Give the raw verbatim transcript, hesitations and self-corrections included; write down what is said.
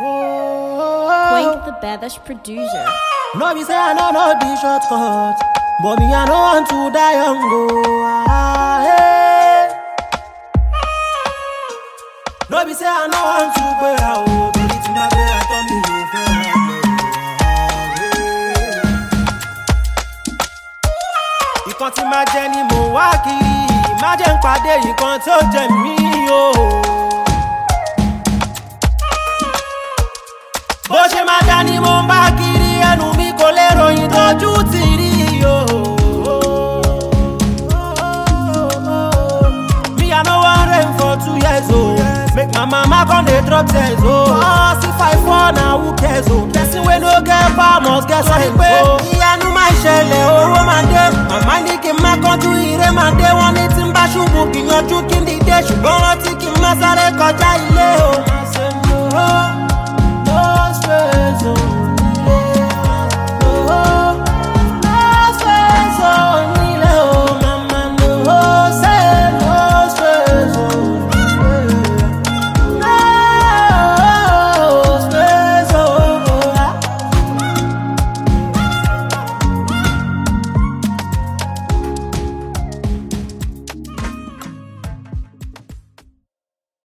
Quake the Baddest producer. No be say I know no be shortcut, but me I no want to die young go. Ah, hey. No be say I no want to go out, but it's my way I told me you feel. Ìkan tí máa jẹ ni mo wá kiri, má jẹ́ n pàdé ìkan tó jẹ mí o. Bó ṣe máa dá ni mo ń bá kiri, ẹnu mi kò lè ròyìn tójú ti rí o. Me I no wan rain for two years o, make my mama come dey drop tears o. Cause if I fall na who cares o, person wey no get power must get sense o. Ìyanu máa ṣẹlẹ̀, owó máa dé, màmá ní kí n má kánjú, ire máa dé. Wọ́n ní tí n bá ṣubú gbìyànjú kí n dìde, ṣùgbọ́n rántí kí n má sáré kọjá ilé o.